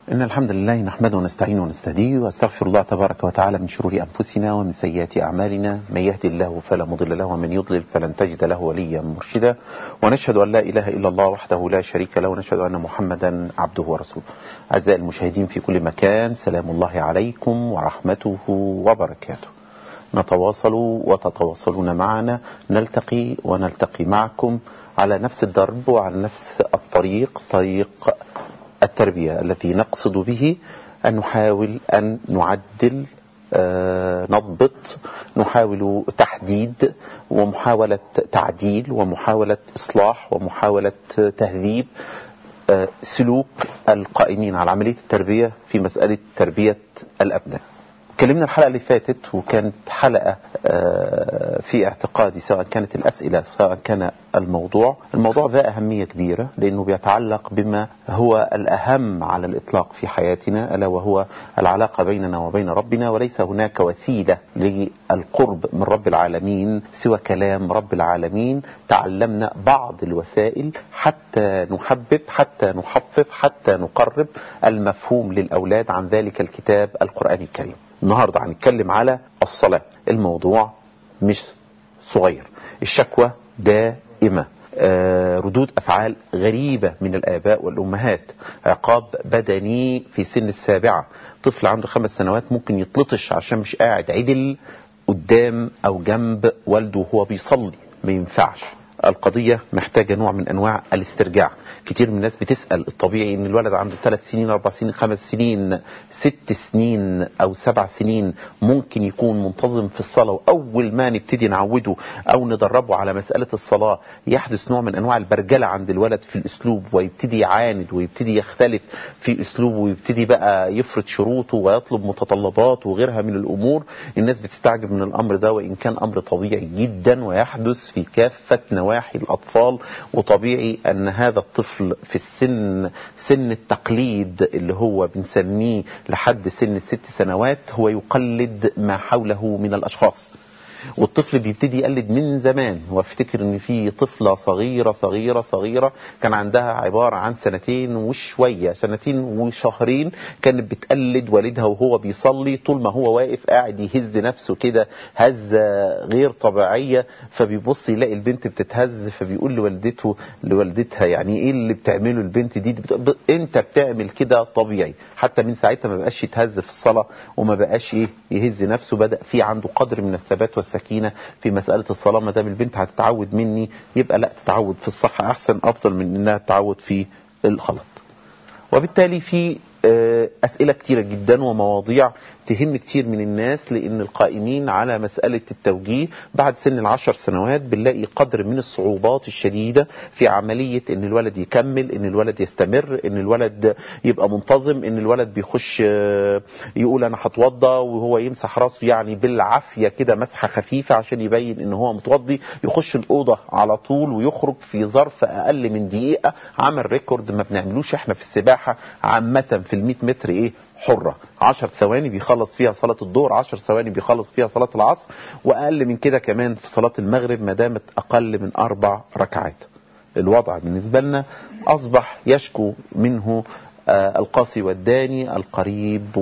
إن الحمد لله نحمده ونستعينه ونستهديه واستغفر الله تبارك وتعالى من شرور أنفسنا ومن سيئات أعمالنا. من يهدي الله فلا مضل له ومن يضلل فلن تجد له وليا مرشدا. ونشهد أن لا إله إلا الله وحده لا شريك له ونشهد أن محمدا عبده ورسوله. أعزائي المشاهدين في كل مكان، سلام الله عليكم ورحمته وبركاته. نتواصل وتتواصلون معنا، نلتقي ونلتقي معكم على نفس الدرب وعلى نفس الطريق، طريق التربية التي نقصد به أن نحاول أن نعدل، نضبط، نحاول تحديد ومحاولة تعديل ومحاولة إصلاح ومحاولة تهذيب سلوك القائمين على عملية التربية في مسألة تربية الأبناء. اتكلمنا الحلقة اللي فاتت وكانت حلقة في اعتقادي، سواء كانت الأسئلة سواء كان الموضوع ذا أهمية كبيرة، لأنه بيتعلق بما هو الأهم على الإطلاق في حياتنا، ألا وهو العلاقة بيننا وبين ربنا. وليس هناك وسيلة للقرب من رب العالمين سوى كلام رب العالمين. تعلمنا بعض الوسائل حتى نحبب، حتى نحفظ، حتى نقرب المفهوم للأولاد عن ذلك الكتاب القرآني الكريم. النهاردة هنتكلم على الصلاة. الموضوع مش صغير، الشكوى دائمة، ردود أفعال غريبة من الآباء والأمهات، عقاب بدني في سن 7. طفل عنده 5 سنوات ممكن يتلطش عشان مش قاعد عدل قدام أو جنب والده وهو بيصلي، ما ينفعش. القضية محتاجة نوع من أنواع الاسترجاع. كتير من الناس بتسأل، الطبيعي ان الولد عنده 3 سنين 4 سنين 5 سنين 6 سنين أو 7 سنين ممكن يكون منتظم في الصلاة، وأول ما نبتدي نعوده أو ندربه على مسألة الصلاة يحدث نوع من أنواع البرجلة عند الولد في الأسلوب، ويبتدي يعاند ويبتدي يختلف في أسلوبه ويبتدي بقى يفرض شروطه ويطلب متطلبات وغيرها من الأمور. الناس بتستعجب من الأمر ده، وإن كان أمر طبيعي جدا ويحدث في كافة نواحي الأطفال. وطبيعي أن هذا الطفل في سن التقليد اللي هو بنسميه لحد سن 6 سنوات هو يقلد ما حوله من الأشخاص، والطفل بيبتدي يقلد من زمان. وافتكر ان في طفلة صغيرة كان عندها عبارة عن 2 وشوية، 2 وشهرين، كانت بتقلد والدها وهو بيصلي. طول ما هو واقف قاعد يهز نفسه كده هزة غير طبيعية، فبيبص يلاقي البنت بتتهز، فبيقول لوالدتها يعني ايه اللي بتعمله البنت دي؟ انت بتعمل كده طبيعي. حتى من ساعتها ما بقاش يتهز في الصلاة وما بقاش يهز نفسه، بدأ في عنده قدر من الثبات والسكينة في مسألة الصلاة. ما دام البنت هتتعود مني يبقى لا، تتعود في الصح أحسن، أفضل من إنها تتعود في الغلط. وبالتالي في أسئلة كتيرة جدا ومواضيع تهم كتير من الناس، لأن القائمين على مسألة التوجيه بعد سن 10 سنوات بنلاقي قدر من الصعوبات الشديدة في عملية إن الولد يكمل، إن الولد يستمر، إن الولد يبقى منتظم، إن الولد بيخش يقول أنا هتوضى وهو يمسح راسه يعني بالعافية كده مسحة خفيفة عشان يبين إن هو متوضي، يخش الأوضة على طول ويخرج في ظرف أقل من دقيقة. عمل ريكورد ما بنعملوش إحنا في السباحة عامة في 100 متر حرة، 10 ثواني بيخلص فيها صلاة الظهر، 10 ثواني بيخلص فيها صلاة العصر، وأقل من كده كمان في صلاة المغرب ما دامت أقل من 4 ركعات. الوضع بالنسبة لنا أصبح يشكو منه القاسي والداني، القريب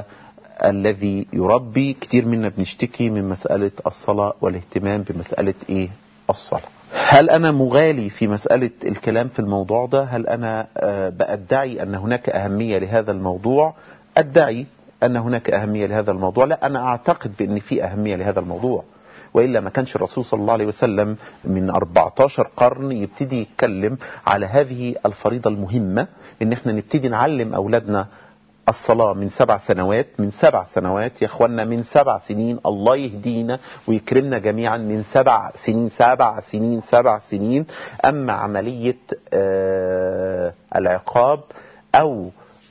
والذي يربي. كتير منا بنشتكي من مسألة الصلاة والاهتمام بمسألة الصلاة. هل أنا مغالي في مسألة الكلام في الموضوع ده؟ هل أنا بأدعي أن هناك أهمية لهذا الموضوع؟ أدعي أن هناك أهمية لهذا الموضوع؟ لا، أنا أعتقد بأن في أهمية لهذا الموضوع، وإلا ما كانش الرسول صلى الله عليه وسلم من 14 قرن يبتدي يتكلم على هذه الفريضة المهمة، إن احنا نبتدي نعلم أولادنا الصلاة من 7 سنوات. من 7 سنوات يا اخوانا، من 7 سنين. الله يهدينا ويكرمنا جميعا من 7 سنين 7 سنين. أما عملية العقاب أو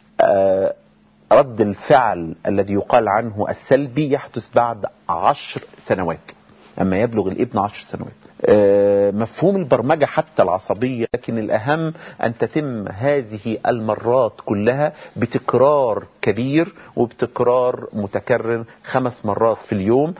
رد الفعل الذي يقال عنه السلبي يحدث بعد 10 سنوات. أما يبلغ الابن 10 سنوات. مفهوم البرمجة حتى العصبية، لكن الأهم أن تتم هذه المرات كلها بتكرار كبير وبتكرار متكرر 5 مرات في اليوم،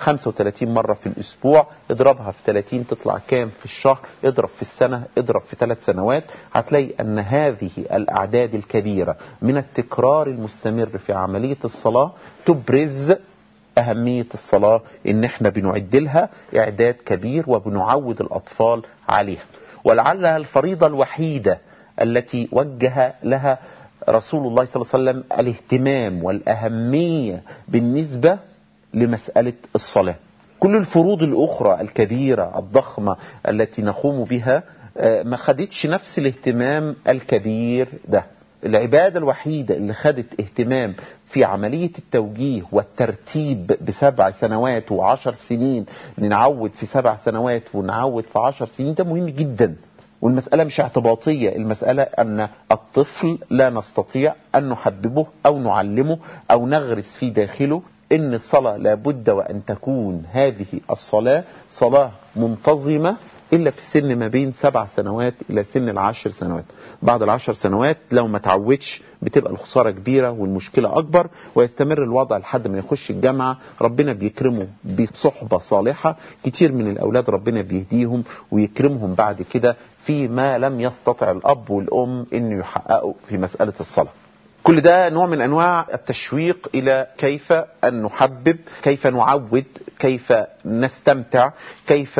35 مرة في الأسبوع. اضربها في 30 تطلع كام في الشهر؟ اضرب في السنة، اضرب في 3 سنوات، هتلاقي أن هذه الأعداد الكبيرة من التكرار المستمر في عملية الصلاة تبرز أهمية الصلاة، إن احنا بنعدلها إعداد كبير وبنعود الأطفال عليها. ولعلها الفريضة الوحيدة التي وجه لها رسول الله صلى الله عليه وسلم الاهتمام والأهمية بالنسبة لمسألة الصلاة. كل الفروض الأخرى الكبيرة الضخمة التي نقوم بها ما خدتش نفس الاهتمام الكبير ده. العبادة الوحيدة اللي خدت اهتمام في عملية التوجيه والترتيب ب7 سنوات و10 سنين، نعود في 7 سنوات ونعود في 10 سنين، ده مهم جدا. والمسألة مش اعتباطية، المسألة أن الطفل لا نستطيع أن نحببه أو نعلمه أو نغرس في داخله إن الصلاة لابد وأن تكون هذه الصلاة صلاة منتظمة إلا في السن ما بين 7 سنوات إلى سن 10 سنوات. بعد 10 سنوات لو ما تعودش بتبقى الخسارة كبيرة والمشكلة أكبر، ويستمر الوضع لحد ما يخش الجامعة. ربنا بيكرمه بصحبة صالحة، كتير من الأولاد ربنا بيهديهم ويكرمهم بعد كده فيما لم يستطع الأب والأم إنه يحققوا في مسألة الصلاة. كل ده نوع من أنواع التشويق إلى كيف أن نحبب، كيف نعود، كيف نستمتع، كيف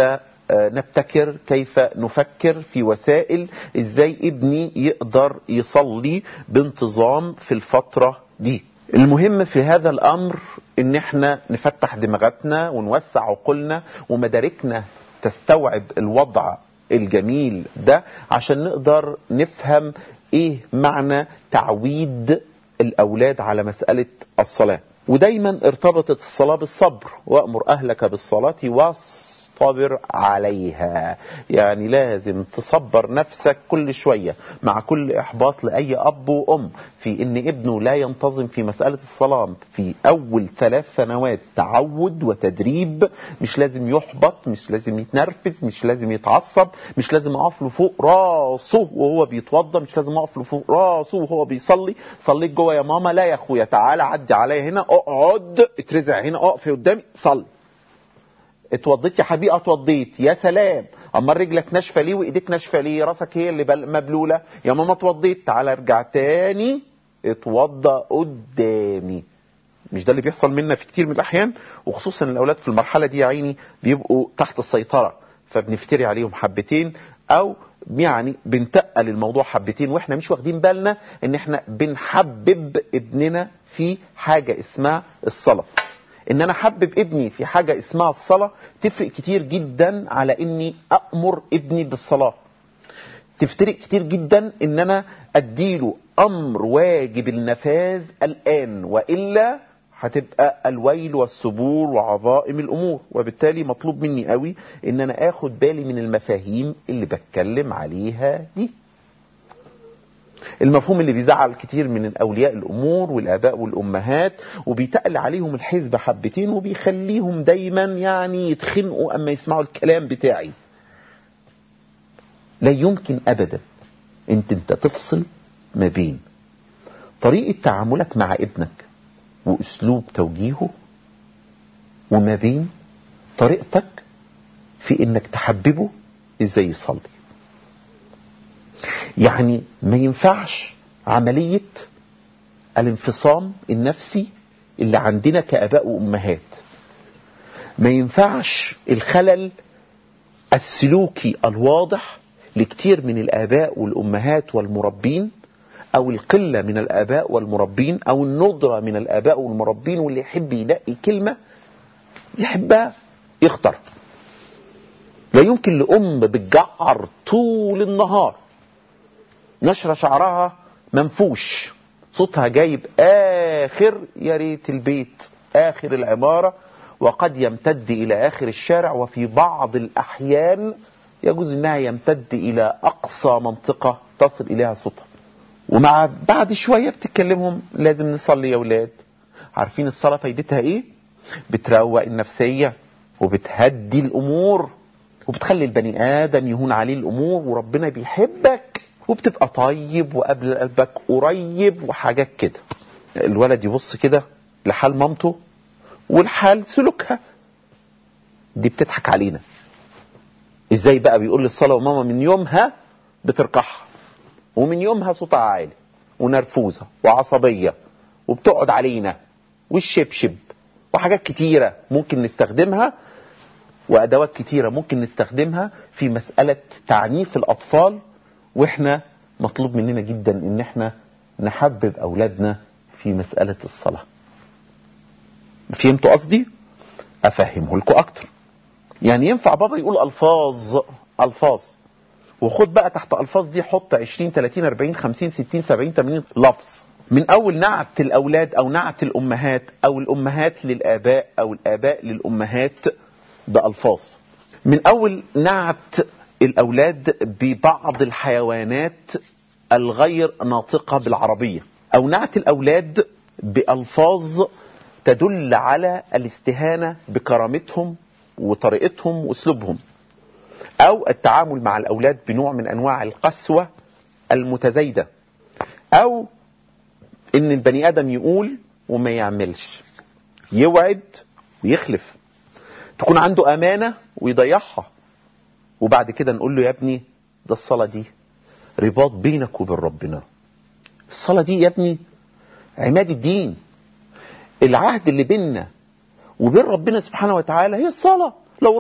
نبتكر، كيف نفكر في وسائل ازاي ابني يقدر يصلي بانتظام في الفترة دي. المهم في هذا الامر ان احنا نفتح دماغاتنا ونوسع عقولنا ومداركنا تستوعب الوضع الجميل ده، عشان نقدر نفهم ايه معنى تعويد الاولاد على مسألة الصلاة. ودايما ارتبطت الصلاة بالصبر، وأمر أهلك بالصلاة واصطبر عليها. يعني لازم تصبر نفسك كل شوية مع كل إحباط لأي أب وأم في إن ابنه لا ينتظم في مسألة الصلاة في أول 3 سنوات. تعود وتدريب، مش لازم يحبط، مش لازم يتنرفز، مش لازم يتعصب، مش لازم أقف له فوق راسه وهو بيتوضى، مش لازم أقف له فوق راسه وهو بيصلي. صليت جوه يا ماما؟ لا يا أخويا، تعالى عدي عليا هنا، اقعد، اترزع هنا، اقف قدامي، صلي. اتوضيت يا حبيبي؟ اتوضيت. يا سلام، اما رجلك ناشفه ليه وايديك ناشفه ليه؟ راسك هي اللي مبلوله. يا ماما اتوضيت، تعالى ارجع تاني اتوضى قدامي. مش ده اللي بيحصل منا في كتير من الاحيان؟ وخصوصا الاولاد في المرحله دي يا عيني بيبقوا تحت السيطره، فبنفتري عليهم حبتين او يعني بنتقل الموضوع حبتين، واحنا مش واخدين بالنا ان احنا بنحبب ابننا في حاجه اسمها الصلاه. ان انا احبب ابني في حاجة اسمها الصلاة تفرق كتير جدا على اني امر ابني بالصلاة. تفترق كتير جدا ان انا اديله امر واجب النفاذ الان، وإلا هتبقى الويل والسبور وعظائم الامور. وبالتالي مطلوب مني قوي ان انا اخد بالي من المفاهيم اللي بتكلم عليها دي. المفهوم اللي بيزعل كتير من الاولياء الامور والاباء والامهات وبيتقل عليهم الحزب حبتين وبيخليهم دايما يعني يتخنقوا اما يسمعوا الكلام بتاعي. لا يمكن ابدا انت تفصل ما بين طريقة تعاملك مع ابنك واسلوب توجيهه وما بين طريقتك في انك تحببه ازاي يصلي. يعني ما ينفعش عملية الانفصام النفسي اللي عندنا كآباء وأمهات، ما ينفعش الخلل السلوكي الواضح لكتير من الآباء والأمهات والمربين، أو القلة من الآباء والمربين، أو الندرة من الآباء والمربين، واللي يحب يلاقي كلمة يحبها يختار. لا يمكن لأم بتجعر طول النهار، نشر شعرها منفوش، صوتها جايب آخر يا ريت البيت، آخر العمارة، وقد يمتد إلى آخر الشارع، وفي بعض الأحيان يجوز أنها يمتد إلى أقصى منطقة تصل إليها صوتها. ومع بعد شوية بتتكلمهم لازم نصلي يا ولاد. عارفين الصلاة فايدتها إيه؟ بتروق النفسية، وبتهدي الأمور وبتخلي البني آدم يهون عليه الأمور، وربنا بيحبك وبتبقى طيب وقبل قلبك قريب وحاجات كده. الولد يبص كده لحال مامته والحال سلوكها، دي بتضحك علينا. ازاي بقى بيقول للصلاة وماما من يومها بتركحها، ومن يومها صوتها عالي ونرفوزة وعصبية وبتقعد علينا، والشبشب وحاجات كتيرة ممكن نستخدمها، وأدوات كتيرة ممكن نستخدمها في مسألة تعنيف الأطفال. وإحنا مطلوب مننا جدا إن إحنا نحبب أولادنا في مسألة الصلاة. فهمتوا قصدي؟ أفهمه لكم أكتر. يعني ينفع بابا يقول ألفاظ، وخد بقى تحت ألفاظ دي حط 20 30 40 50 60 70 80 لفظ، من أول نعت الأولاد أو نعت الأمهات أو الأمهات للآباء أو الآباء للأمهات بألفاظ، من أول نعت الأولاد ببعض الحيوانات الغير ناطقة بالعربية، أو نعت الأولاد بألفاظ تدل على الاستهانة بكرامتهم وطريقتهم وأسلوبهم، أو التعامل مع الأولاد بنوع من أنواع القسوة المتزايدة، أو إن البني آدم يقول وما يعملش، يوعد ويخلف، تكون عنده أمانة ويضيعها، وبعد كده نقول له يا ابني ده الصلاة دي رباط بينك وبين ربنا، الصلاة دي يا ابني عماد الدين، العهد اللي بيننا وبين ربنا سبحانه وتعالى هي الصلاة، لو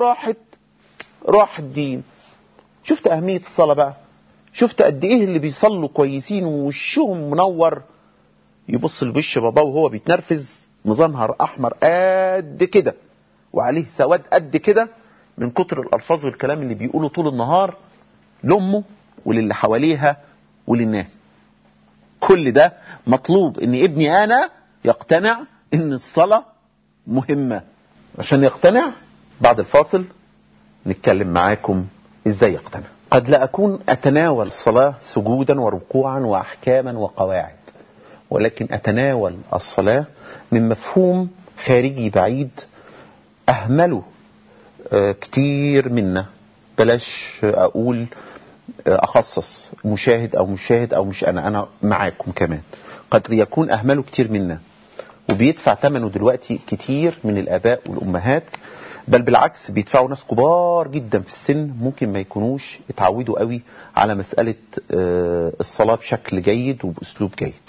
راح الدين. شفت أهمية الصلاة بقى؟ شفت قد إيه اللي بيصلوا كويسين ووشهم منور، يبص لوش باباه وهو بيتنرفز مظنهر أحمر قد كده وعليه سواد قد كده من كتر الألفاظ والكلام اللي بيقوله طول النهار لأمه وللي حواليها وللناس. كل ده مطلوب ان ابني انا يقتنع ان الصلاة مهمة. عشان يقتنع بعد الفاصل نتكلم معاكم ازاي يقتنع. قد لا اكون اتناول الصلاة سجودا وركوعا واحكاما وقواعد، ولكن اتناول الصلاة من مفهوم خارجي بعيد اهمله كتير منا. بلاش اقول اخصص مشاهد او مش انا معاكم كمان، قد يكون اهمله كتير منا وبيدفع ثمنه دلوقتي كتير من الاباء والامهات، بل بالعكس بيدفعوا ناس كبار جدا في السن ممكن ما يكونوش اتعودوا قوي على مسألة الصلاة بشكل جيد وباسلوب جيد.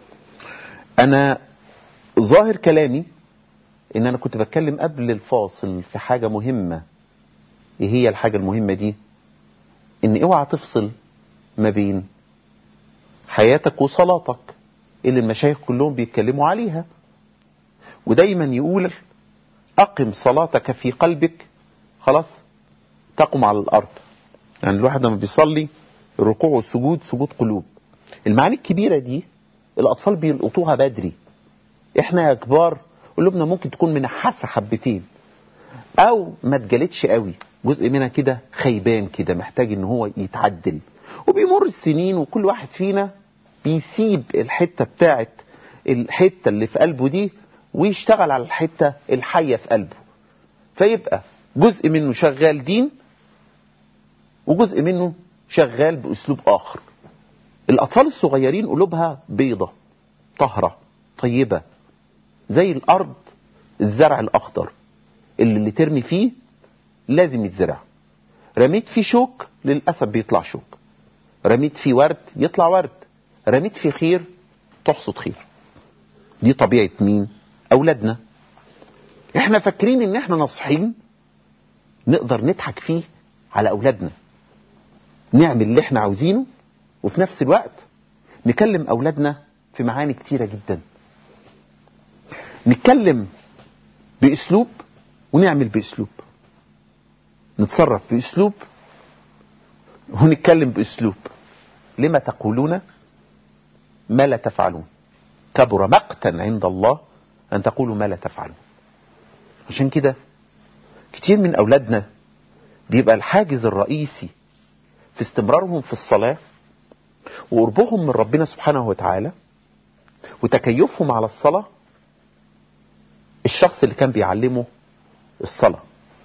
انا ظاهر كلامي ان انا كنت بتكلم قبل الفاصل في حاجة مهمة. ايه هي الحاجة المهمة دي؟ ان اوعى تفصل ما بين حياتك وصلاتك اللي المشايخ كلهم بيتكلموا عليها، ودايما يقول اقم صلاتك في قلبك خلاص تقم على الارض. يعني الواحد لما بيصلي الركوع والسجود سجود قلوب. المعاني الكبيرة دي الاطفال بيلقطوها بدري، احنا يا كبار قلوبنا ممكن تكون منحاسة حبتين او ما اتجلتش قوي، جزء منها كده خيبان كده محتاج ان هو يتعدل، وبيمر السنين وكل واحد فينا بيسيب الحتة بتاعت الحتة اللي في قلبه دي ويشتغل على الحتة الحية في قلبه، فيبقى جزء منه شغال دين وجزء منه شغال بأسلوب آخر. الأطفال الصغيرين قلوبها بيضة طهرة طيبة زي الأرض، الزرع الأخضر اللي ترمي فيه لازم يتزرع. رميت فيه شوك للأسف بيطلع شوك، رميت فيه ورد يطلع ورد، رميت فيه خير تحصد خير. دي طبيعة مين؟ أولادنا. احنا فاكرين ان احنا ناصحين نقدر نضحك فيه على أولادنا، نعمل اللي احنا عاوزينه وفي نفس الوقت نكلم أولادنا في معاني كتيرة جدا. نتكلم بأسلوب ونعمل بأسلوب، نتصرف بأسلوب ونتكلم بأسلوب. لما تقولون ما لا تفعلون كبر مقتا عند الله أن تقولوا ما لا تفعلون. عشان كده كتير من أولادنا بيبقى الحاجز الرئيسي في استمرارهم في الصلاة وقربهم من ربنا سبحانه وتعالى وتكيفهم على الصلاة الشخص اللي كان بيعلمه الصلاة.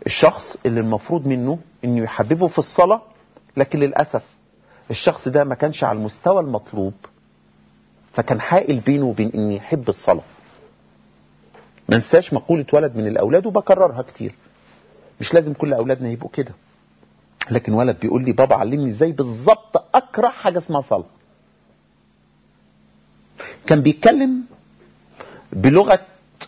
الشخص اللي المفروض منه انه يحببه في الصلاة، لكن للأسف الشخص ده ما كانش على المستوى المطلوب، فكان حائل بينه وبين ان يحب الصلاة. ما ننساش مقولة ولد من الأولاد وبكررها كتير، مش لازم كل أولادنا يبقوا كده، لكن ولد بيقول لي بابا علمني ازاي بالظبط أكره حاجة اسمها صلاة. كان بيتكلم بلغة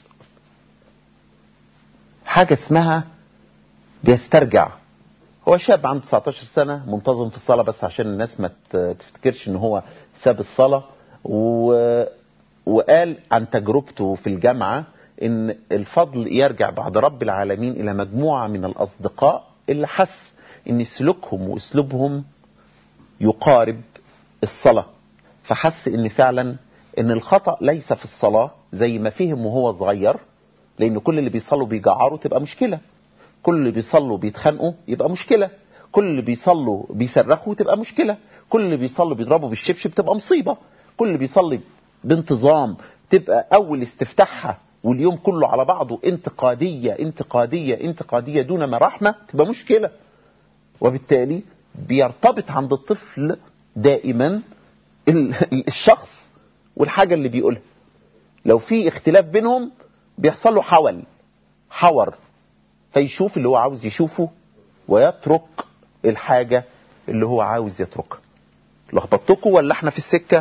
حاجة اسمها بيسترجع. هو شاب عنده 19 سنة منتظم في الصلاة، بس عشان الناس ما تفتكرش ان هو ساب الصلاة. وقال عن تجربته في الجامعة ان الفضل يرجع بعد رب العالمين الى مجموعة من الاصدقاء اللي حس ان سلوكهم واسلوبهم يقارب الصلاة، فحس ان فعلا ان الخطأ ليس في الصلاة زي ما فهم وهو صغير، لان كل اللي بيصلوا بيجعروا تبقى مشكلة، كل اللي بيصلوا بيتخانقوا يبقى مشكلة، كل اللي بيصلوا بيصرخوا تبقى مشكلة، كل اللي بيصلوا بيضربوا بالشبشب تبقى مصيبة، كل اللي بيصلي بانتظام تبقى اول استفتاحها واليوم كله على بعضه انتقادية انتقادية انتقادية دون رحمة تبقى مشكلة. وبالتالي بيرتبط عند الطفل دائما الشخص والحاجة اللي بيقولها، لو في اختلاف بينهم بيحصل له حور، فيشوف اللي هو عاوز يشوفه ويترك الحاجة اللي هو عاوز يتركها. لخبطتكم ولا احنا في السكة؟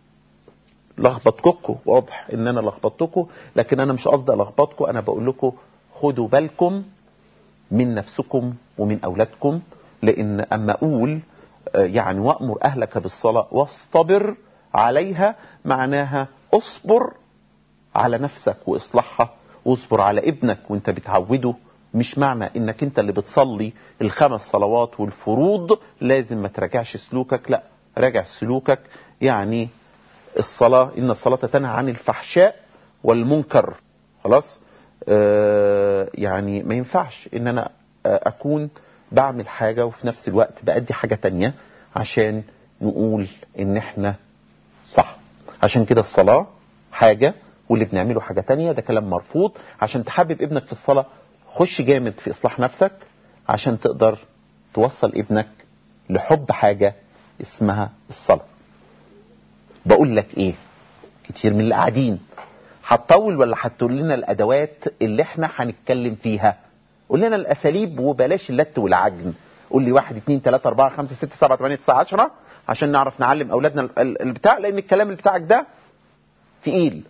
لخبطتكم، واضح ان انا لخبطتكم، لكن انا مش قصدي لخبطكم، انا بقول لكم خدوا بالكم من نفسكم ومن اولادكم، لان اما اقول يعني وامر اهلك بالصلاة واصطبر عليها، معناها اصبر على نفسك واصلحها، واصبر على ابنك وانت بتعوده. مش معنى انك انت اللي بتصلي ال5 صلوات والفروض لازم ما تراجعش سلوكك، لا راجع سلوكك. يعني الصلاة ان الصلاة تنهى عن الفحشاء والمنكر، خلاص. يعني ما ينفعش ان انا اكون بعمل حاجة وفي نفس الوقت بأدي حاجة تانية عشان نقول ان احنا صح. عشان كده الصلاة حاجة واللي بنعمله حاجة تانية، ده كلام مرفوض. عشان تحبب ابنك في الصلاة خش جامد في إصلاح نفسك عشان تقدر توصل ابنك لحب حاجة اسمها الصلاة. بقول لك ايه، كتير من اللي قاعدين هتطول ولا هتقول لنا الأدوات اللي احنا هنتكلم فيها؟ قول لنا الأساليب وبلاش اللت والعجن. قول لي 1 2 3 4 5 6 7 8 9 10 عشان نعرف نعلم أولادنا البتاع، لأن الكلام اللي بتاعك ده تقيل.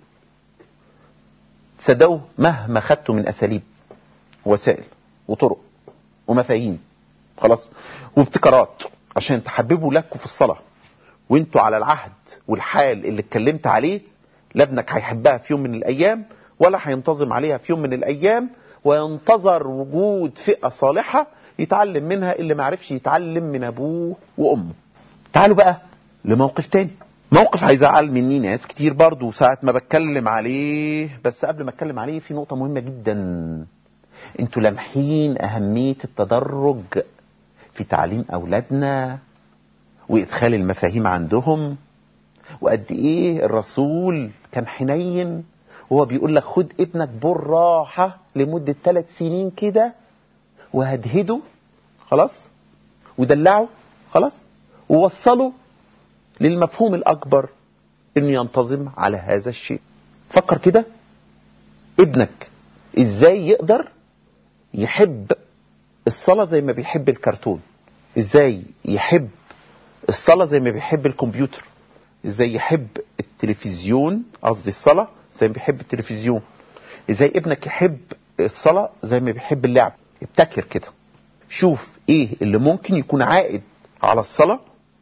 تصدقوا مهما خدتوا من أساليب وسائل وطرق ومفاهيم خلاص وابتكارات عشان تحببوا لكم في الصلاة وانتوا على العهد والحال اللي اتكلمت عليه، لا ابنك هيحبها في يوم من الأيام ولا هينتظم عليها في يوم من الأيام، وينتظر وجود فئة صالحة يتعلم منها اللي ما عرفش يتعلم من أبوه وأمه. تعالوا بقى لموقف تاني، موقف هيزعل مني ناس كتير برضو ساعة ما بتكلم عليه، بس قبل ما اتكلم عليه في نقطة مهمة جدا. انتوا لامحين أهمية التدرج في تعليم أولادنا وإدخال المفاهيم عندهم، وقد إيه الرسول كان حنين وهو بيقول لك خد ابنك بالراحة لمدة 3 سنين كده وهدهده خلاص ودلعه خلاص ووصله للمفهوم الأكبر إنه ينتظم على هذا الشيء. فكر كده، ابنك إزاي يقدر يحب الصلاة زي ما بيحب الكرتون، إزاي يحب الصلاة زي ما بيحب الكمبيوتر، إزاي يحب التلفزيون، قصدي الصلاة زي ما بيحب التلفزيون، إزاي ابنك يحب الصلاة زي ما بيحب اللعب. ابتكر كده، شوف إيه اللي ممكن يكون عائد على الصلاة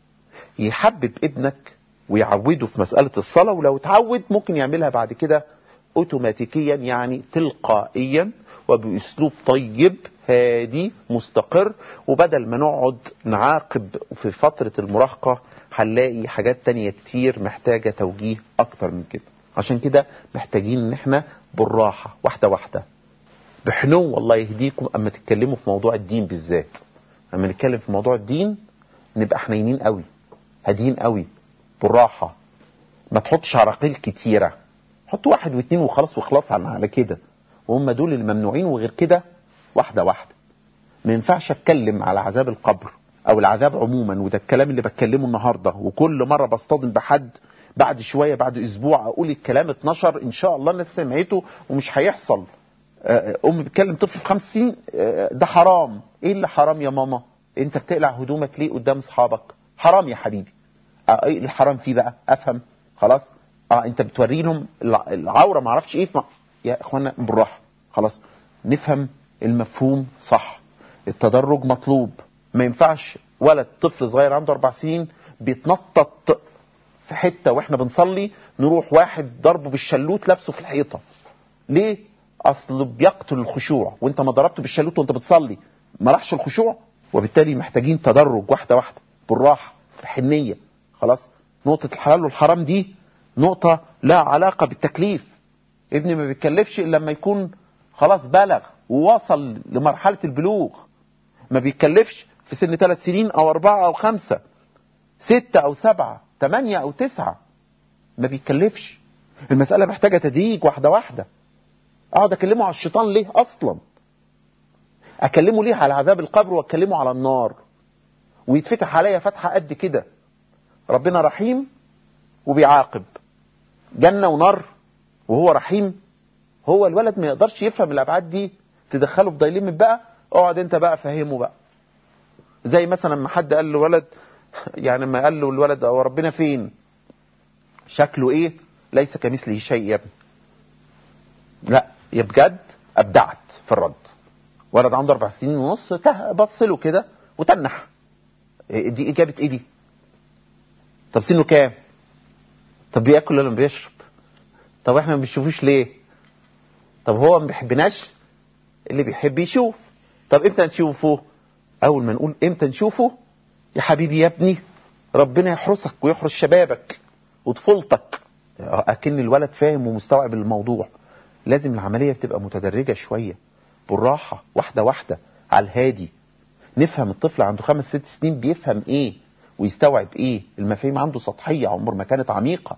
يحبب ابنك ويعوده في مسألة الصلاة، ولو اتعود ممكن يعملها بعد كده اوتوماتيكيا، يعني تلقائيا وبأسلوب طيب هادي مستقر. وبدل ما نقعد نعاقب في فترة المراهقة هنلاقي حاجات تانية كتير محتاجة توجيه اكتر من كده. عشان كده محتاجين ان احنا بالراحة واحدة واحدة بحنو. والله يهديكم اما تتكلموا في موضوع الدين بالذات، اما نتكلم في موضوع الدين نبقى حنينين قوي هاديين قوي بالراحة. ما تحطش عراقيل كتيرة، حط 1 و2 وخلاص وخلاص على كده، وهم دول الممنوعين، وغير كده واحدة واحدة ما ينفعش اتكلم على عذاب القبر او العذاب عموما، وده الكلام اللي بتكلمه النهارده، وكل مره بصطدم بحد بعد شويه بعد اسبوع اقول الكلام اتنشر ان شاء الله الناس سمعته ومش هيحصل. بتكلم طفل في 5 سنين ده حرام. ايه اللي حرام يا ماما؟ انت بتقلع هدومك ليه قدام اصحابك؟ حرام يا حبيبي. ايه الحرام فيه بقى؟ افهم خلاص. انت بتوري لهم العوره، ما اعرفش ايه يا اخوانا بالراحه خلاص، نفهم المفهوم صح. التدرج مطلوب. ما ينفعش ولد طفل صغير عنده 4 سنين بيتنطط في حته واحنا بنصلي نروح واحد ضربه بالشلوت لابسه في الحيطه. ليه؟ اصل بيقتل الخشوع، وانت ما ضربته بالشلوت وانت بتصلي ما راحش الخشوع. وبالتالي محتاجين تدرج واحده واحده بالراحه بحنيه خلاص. نقطه الحلال والحرام دي نقطه لا علاقه بالتكليف. ابني ما بيتكلفش الا لما يكون خلاص بلغ ووصل لمرحله البلوغ. ما بيتكلفش في سن 3 سنين او 4 او 5 6 او 7 8 او 9. ما بيتكلفش. المساله محتاجه تدريج واحده واحده. اقعد اكلمه على الشيطان ليه اصلا؟ اكلمه ليه على عذاب القبر واكلمه على النار ويتفتح عليا فتحه قد كده؟ ربنا رحيم وبيعاقب، جنه ونار وهو رحيم. هو الولد ما يقدرش يفهم الابعاد دي، تدخله في ضيلمة بقى. اقعد انت بقى فهمه بقى. زي مثلا ما حد قال له ولد، يعني ما قال له الولد هو ربنا فين؟ شكله ايه؟ ليس كمثله شيء يا ابني. لا يا بجد ابدعت في الرد. ولد عنده 4 سنين ونص بص له كده وتنح. دي اجابه ايه دي؟ طب سنه كام؟ طب بياكل ولا بيشرب؟ طب احنا ما بنشوفوش ليه؟ طب هو ما بيحبناش؟ اللي بيحب يشوف. طب امتى نشوفه؟ اول ما نقول امتى نشوفه يا حبيبي يا ابني ربنا يحرسك ويحرس شبابك وطفولتك. اكن الولد فاهم ومستوعب الموضوع. لازم العمليه بتبقى متدرجه شويه بالراحه واحده واحده على الهادي. نفهم الطفل عنده 5 6 سنين بيفهم ايه ويستوعب ايه. المفاهيم عنده سطحيه عمر ما كانت عميقه.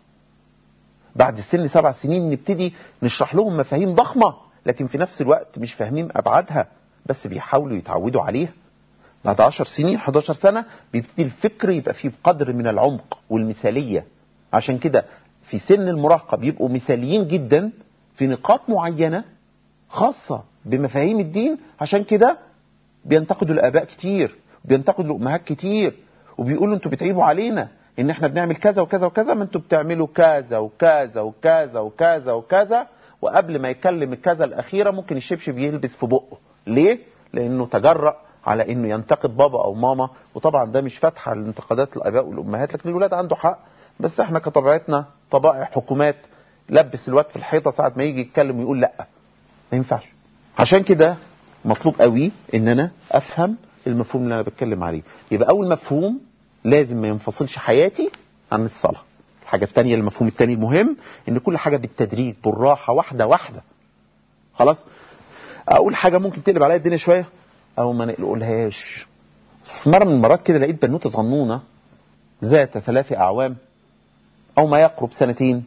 بعد السن 7 سنين نبتدي نشرح لهم مفاهيم ضخمه لكن في نفس الوقت مش فاهمين ابعادها، بس بيحاولوا يتعودوا عليها. بعد 10 سنين 11 سنه بيبتدي الفكر يبقى فيه بقدر من العمق والمثاليه. عشان كده في سن المراهقه بيبقوا مثاليين جدا في نقاط معينه خاصه بمفاهيم الدين. عشان كده بينتقدوا الاباء كتير، بينتقدوا الامهات كتير، وبيقولوا انتوا بتعيبوا علينا ان احنا بنعمل كذا وكذا وكذا، ما انتوا بتعملوا كذا وكذا وكذا وكذا وكذا. وقبل ما يتكلم الكذا الاخيره ممكن الشبشب يلبس في بقه. ليه؟ لانه تجرأ على انه ينتقد بابا او ماما. وطبعا ده مش فتحه لانتقادات الاباء والامهات، لكن الولاد عنده حق. بس احنا كطبيعتنا طبائع حكومات، لبس الواد في الحيطه ساعه ما يجي يتكلم ويقول لا، ما ينفعش. عشان كده مطلوب قوي ان انا افهم المفهوم اللي انا بتكلم عليه. يبقى اول مفهوم لازم ما ينفصلش حياتي عن الصلاه. الحاجه الثانيه، المفهوم الثاني المهم، ان كل حاجه بالتدريج بالراحه واحده واحده خلاص. اقول حاجه ممكن تقلب عليا الدنيا شويه او ما نقولهاش. في مره من المرات كده لقيت بنوته صغنونه ذات 3 أعوام او ما يقرب 2 سنين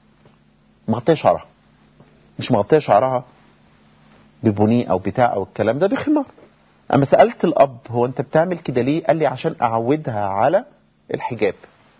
مغطيه شعرها. مش مغطيه شعرها ببني او بتاع او الكلام ده، بخمار. اما سألت الاب هو انت بتعمل كده ليه؟ قال لي عشان اعودها على الحجاب.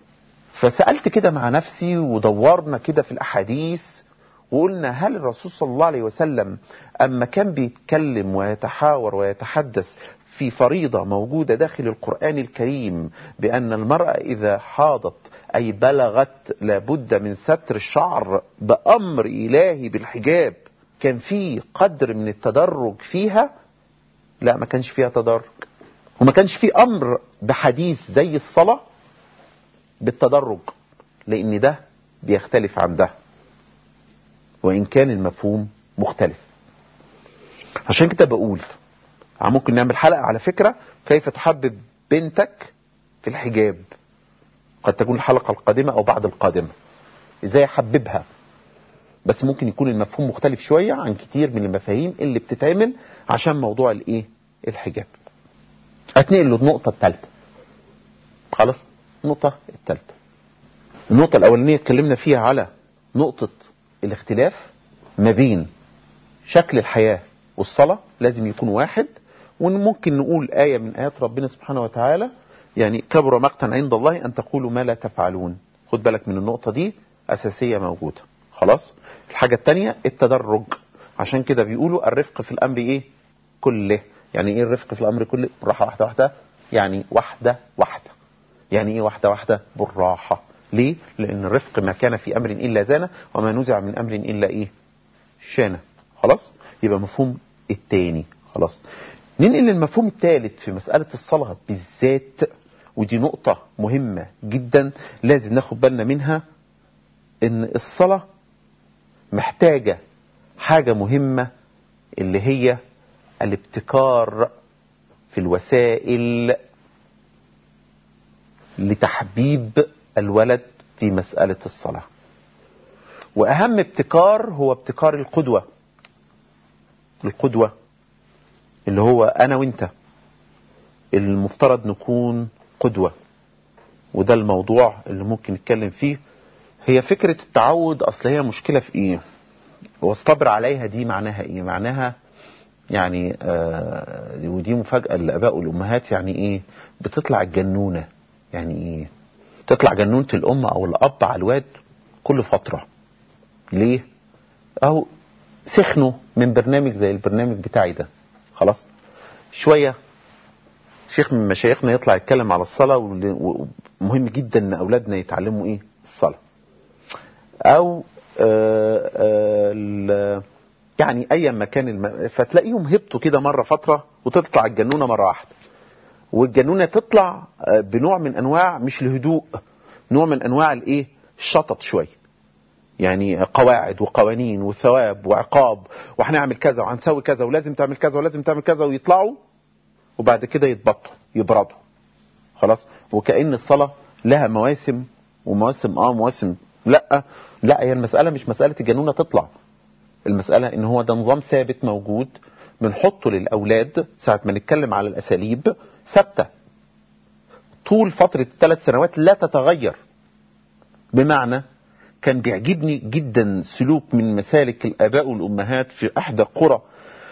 فسألت كده مع نفسي ودورنا كده في الاحاديث وقلنا هل الرسول صلى الله عليه وسلم اما كان بيتكلم ويتحاور ويتحدث في فريضة موجودة داخل القرآن الكريم بأن المرأة إذا حاضت أي بلغت لابد من ستر الشعر بأمر إلهي بالحجاب، كان في قدر من التدرج فيها؟ لا، ما كانش فيها تدرج. وما كانش في أمر بحديث زي الصلاة بالتدرج، لأن ده بيختلف عن ده وإن كان المفهوم مختلف. عشان كده بقول ممكن نعمل حلقة على فكرة كيف تحبب بنتك في الحجاب. قد تكون الحلقة القادمة أو بعد القادمة إزاي أحببها. بس ممكن يكون المفهوم مختلف شوية عن كتير من المفاهيم اللي بتتعمل عشان موضوع الحجاب. أتنقل له النقطة الثالثة. خلاص، النقطة الثالثة. النقطة الأولانية اتكلمنا فيها على نقطة الاختلاف ما بين شكل الحياة والصلاة. لازم يكون واحد، وممكن نقول آية من آيات ربنا سبحانه وتعالى، يعني كبر مقتا عند الله أن تقولوا ما لا تفعلون. خد بالك من النقطة دي، أساسية موجودة. خلاص. الحاجة التانية التدرج، عشان كده بيقولوا الرفق في الأمر إيه كله. يعني إيه الرفق في الأمر كله؟ بالراحة، واحدة واحدة، يعني واحدة واحدة. يعني إيه واحدة واحدة؟ بالراحة. ليه؟ لأن الرفق ما كان في أمر إلا زانه، وما نزع من أمر إلا إيه شانه. خلاص. يبقى مفهوم التاني. خلاص. ننقل للمفهوم الثالث في مسألة الصلاة بالذات، ودي نقطة مهمة جدا لازم ناخد بالنا منها، ان الصلاة محتاجة حاجة مهمة اللي هي الابتكار في الوسائل لتحبيب الولد في مسألة الصلاة. وأهم ابتكار هو ابتكار القدوة. القدوة اللي هو أنا وإنت المفترض نكون قدوة، وده الموضوع اللي ممكن نتكلم فيه. هي فكرة التعود، أصل هي مشكلة في إيه واصطبر عليها، دي معناها إيه؟ معناها يعني ودي مفاجأة للآباء والأمهات، يعني إيه بتطلع الجنونة؟ يعني إيه تطلع جنونة الأم أو الأب على الواد كل فترة؟ ليه؟ أو سخنوا من برنامج زي البرنامج بتاعي ده. خلاص. شوية شيخ من مشايخنا يطلع يتكلم على الصلاة، ومهم جدا ان اولادنا يتعلموا ايه الصلاة. او يعني اي مكان فتلاقيهم هبطوا كده مرة فترة، وتطلع الجنونة مرة واحدة. والجنونة تطلع بنوع من انواع مش الهدوء، نوع من انواع الايه الشطط شوية، يعني قواعد وقوانين وثواب وعقاب، وهنعمل كذا وهنسوي كذا ولازم تعمل كذا ولازم تعمل كذا، ويطلعوا وبعد كده يتبطوا يبردوا. خلاص. وكأن الصلاة لها مواسم ومواسم مواسم. لا هي المسألة مش مسألة الجنونة تطلع. المسألة ان هو ده نظام ثابت موجود بنحطه للأولاد ساعة ما نتكلم على الأساليب ثابتة طول فترة 3 سنوات لا تتغير. بمعنى كان بيعجبني جدا سلوك من مسالك الآباء والأمهات في أحدى قرى،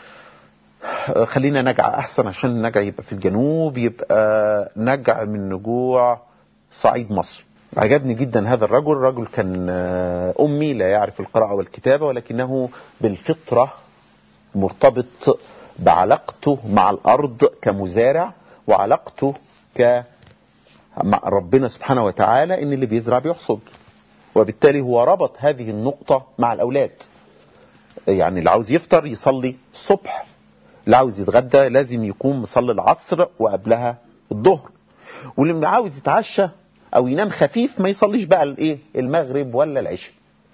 خلينا نجع أحسن عشان نجع يبقى في الجنوب، يبقى نجع من نجوع صعيد مصر. عجبني جدا هذا الرجل. رجل كان أمي لا يعرف القراءة والكتابة، ولكنه بالفطرة مرتبط بعلاقته مع الأرض كمزارع، وعلاقته مع ربنا سبحانه وتعالى إن اللي بيزرع بيحصد. وبالتالي هو ربط هذه النقطة مع الأولاد. يعني اللي عاوز يفطر يصلي الصبح، اللي عاوز يتغدى لازم يكون مصلي العصر وقبلها الظهر، واللي عاوز يتعشى او ينام خفيف ما يصليش بقى الايه المغرب ولا العشاء.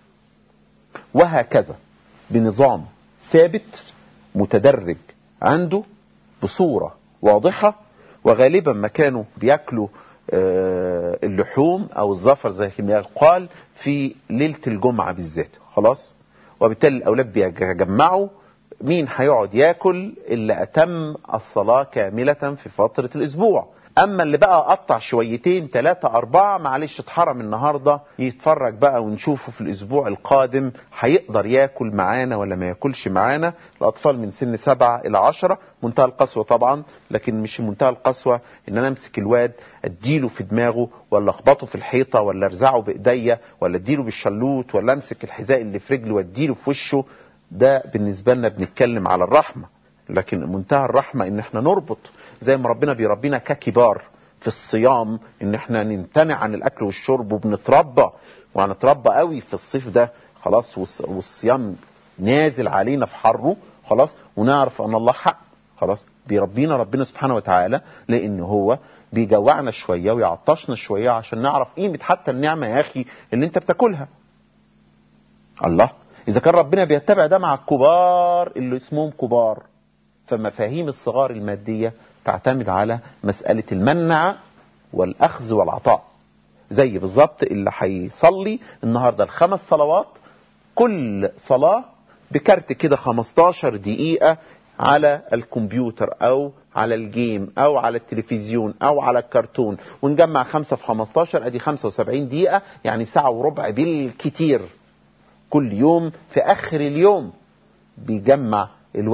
وهكذا بنظام ثابت متدرج عنده بصورة واضحة. وغالبا ما كانوا بياكلوا اللحوم او الزفر زي ما يقال في ليلة الجمعة بالذات. خلاص. وبالتالي الاولاد بيجمعوا مين هيقعد ياكل اللي اتم الصلاة كاملة في فترة الاسبوع. اما اللي بقى قطع شويتين 3 4 معلش اتحرم النهاردة، يتفرج بقى ونشوفه في الاسبوع القادم هيقدر ياكل معانا ولا ما ياكلش معانا. الاطفال من سن 7 إلى 10 منتهى القسوة طبعا، لكن مش منتهى القسوة ان انا امسك الواد اديله في دماغه ولا اخبطه في الحيطة ولا ارزعه بايديا ولا اديله بالشلوت ولا امسك الحذاء اللي في رجله واديله في وشه. ده بالنسبة لنا بنتكلم على الرحمة. لكن منتهى الرحمة ان احنا نربط زي ما ربنا بيربينا ككبار في الصيام، ان احنا نمتنع عن الاكل والشرب، وبنتربى وهنتربى قوي في الصيف ده. خلاص. والصيام نازل علينا في حره. خلاص. ونعرف ان الله حق. خلاص. بيربينا ربنا سبحانه وتعالى لان هو بيجوعنا شوية ويعطشنا شوية عشان نعرف قيمة حتى النعمة يا اخي اللي انت بتاكلها. الله. اذا كان ربنا بيتبع ده مع الكبار اللي اسمهم كبار، فمفاهيم الصغار المادية تعتمد على مسألة المنع والأخذ والعطاء. زي بالظبط اللي هيصلي النهاردة ال5 صلوات، كل صلاة بكارت كده 15 دقيقة على الكمبيوتر أو على الجيم أو على التلفزيون أو على الكرتون، ونجمع 5 في 15 أدي 75 دقيقة، يعني 1.25 ساعة بالكتير كل يوم. في آخر اليوم بيجمع الولد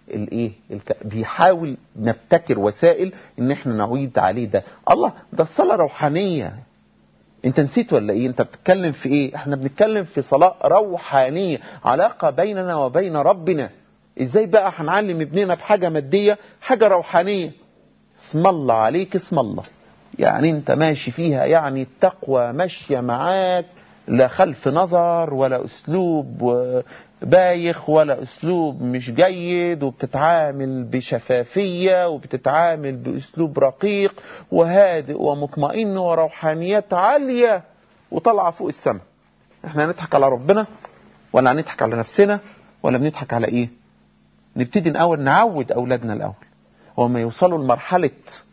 بيحاول نبتكر وسائل ان احنا نعيد عليه ده. الله، ده الصلاة روحانية. انت نسيت ولا ايه؟ انت بتتكلم في ايه؟ احنا بنتكلم في صلاة روحانية، علاقة بيننا وبين ربنا. ازاي بقى هنعلم ابننا بحاجة مادية حاجة روحانية؟ اسم الله عليك، اسم الله. يعني انت ماشي فيها، يعني التقوى ماشية معاك، لا خلف نظر ولا اسلوب بايخ ولا اسلوب مش جيد، وبتتعامل بشفافية وبتتعامل باسلوب رقيق وهادئ ومطمئن وروحانيات عالية وطلع فوق السماء. احنا هنضحك على ربنا ولا هنضحك على نفسنا ولا بنضحك على ايه؟ نبتدي الاول نعود اولادنا الاول، وما يوصلوا لمرحلة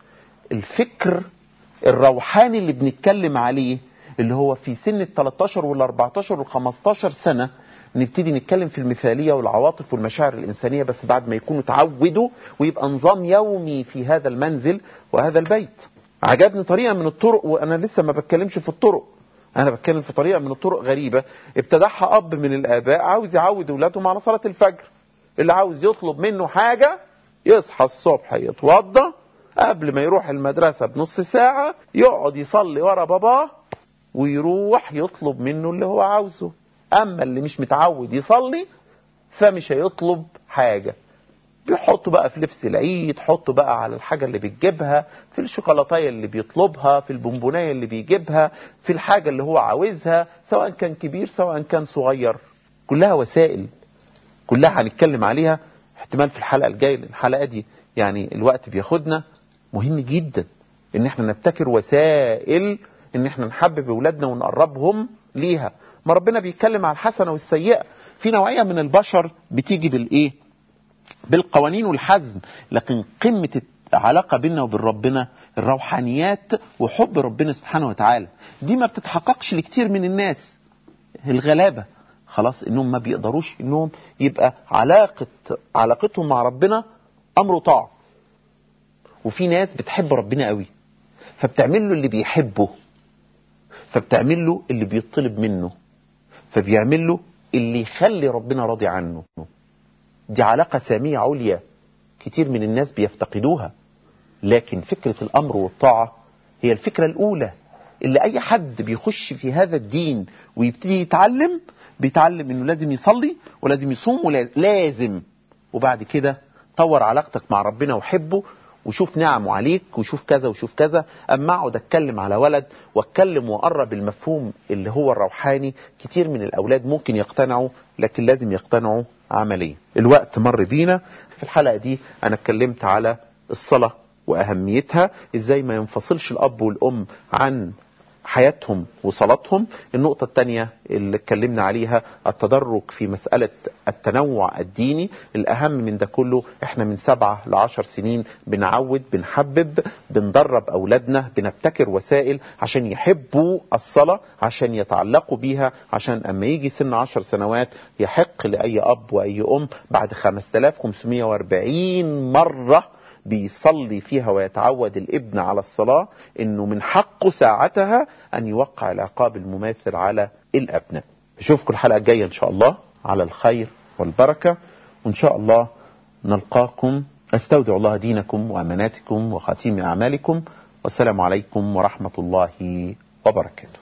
الفكر الروحاني اللي بنتكلم عليه، اللي هو في سن 13 وال 14 وال 15 سنة، نبتدي نتكلم في المثالية والعواطف والمشاعر الإنسانية، بس بعد ما يكونوا تعودوا ويبقى نظام يومي في هذا المنزل وهذا البيت. عجبني طريقة من الطرق، وأنا لسه ما بتكلمش في الطرق، أنا بتكلم في طريقة من الطرق غريبة ابتدعها أب من الآباء عاوز يعود أولادهم على صلاة الفجر. اللي عاوز يطلب منه حاجة يصحى الصبح يتوضى قبل ما يروح المدرسة بنص ساعة، يقعد يصلي ورا باباه ويروح يطلب منه اللي هو عاوزه. أما اللي مش متعود يصلي فمش هيطلب حاجة. بيحطوا بقى في لبس العيد، حطوا بقى على الحاجة اللي بتجيبها، في الشوكولاتاية اللي بيطلبها، في البونبوناية اللي بيجيبها، في الحاجة اللي هو عاوزها، سواء كان كبير سواء كان صغير. كلها وسائل، كلها هنتكلم عليها احتمال في الحلقة الجاية، لأن الحلقة دي يعني الوقت بياخدنا. مهم جدا ان احنا نبتكر وسائل ان احنا نحبب اولادنا ونقربهم ليها. ما ربنا بيتكلم على الحسنة والسيئة. في نوعية من البشر بتيجي بالايه؟ بالقوانين والحزم، لكن قمة العلاقة بيننا وبين ربنا الروحانيات وحب ربنا سبحانه وتعالى، دي ما بتتحققش لكتير من الناس الغلابة. خلاص انهم ما بيقدروش انهم يبقى علاقتهم مع ربنا امر طاعة. وفي ناس بتحب ربنا قوي، فبتعمل له اللي بيحبه، فبتعمل له اللي بيطلب منه، فبيعمل له اللي يخلي ربنا راضي عنه. دي علاقة سامية عليا كتير من الناس بيفتقدوها. لكن فكرة الأمر والطاعة هي الفكرة الأولى اللي أي حد بيخش في هذا الدين ويبتدي بيتعلم إنه لازم يصلي ولازم يصوم ولازم. وبعد كده طور علاقتك مع ربنا وحبه وشوف نعمه عليك وشوف كذا وشوف كذا. أما أقعد أتكلم على ولد وأتكلم وأقرب المفهوم اللي هو الروحاني، كتير من الأولاد ممكن يقتنعوا، لكن لازم يقتنعوا عمليا. الوقت مر بينا. في الحلقة دي أنا اتكلمت على الصلاة وأهميتها، إزاي ما ينفصلش الأب والأم عن حياتهم وصلاتهم. النقطة الثانية اللي اتكلمنا عليها التدرج في مسألة التنوع الديني. الأهم من ده كله احنا من 7 ل10 سنين بنعود، بنحبب، بندرب أولادنا، بنبتكر وسائل عشان يحبوا الصلاة، عشان يتعلقوا بيها، عشان أما يجي سن 10 سنوات يحق لأي أب وأي أم بعد 5540 مرة بيصلي فيها ويتعود الابن على الصلاة انه من حقه ساعتها ان يوقع العقاب المماثل على الابناء. اشوفكم الحلقة الجاية ان شاء الله على الخير والبركة، وان شاء الله نلقاكم. استودع الله دينكم واماناتكم وخاتيم اعمالكم، والسلام عليكم ورحمة الله وبركاته.